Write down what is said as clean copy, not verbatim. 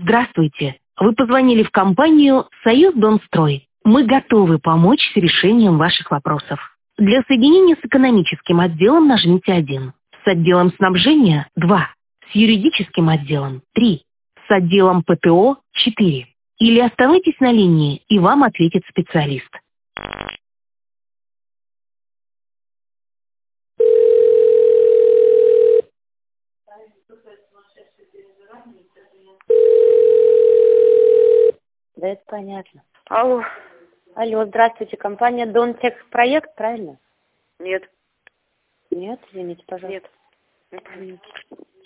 Здравствуйте. Вы позвонили в компанию «Союздомстрой». Мы готовы помочь с решением ваших вопросов. Для соединения с экономическим отделом нажмите 1. С отделом снабжения – 2. С юридическим отделом – 3. С отделом ПТО – 4. Или оставайтесь на линии, и вам ответит специалист. Да, это понятно. Алло. Алло, здравствуйте, компания Донтехпроект, правильно? Нет. Нет, извините, пожалуйста. Нет. Нет.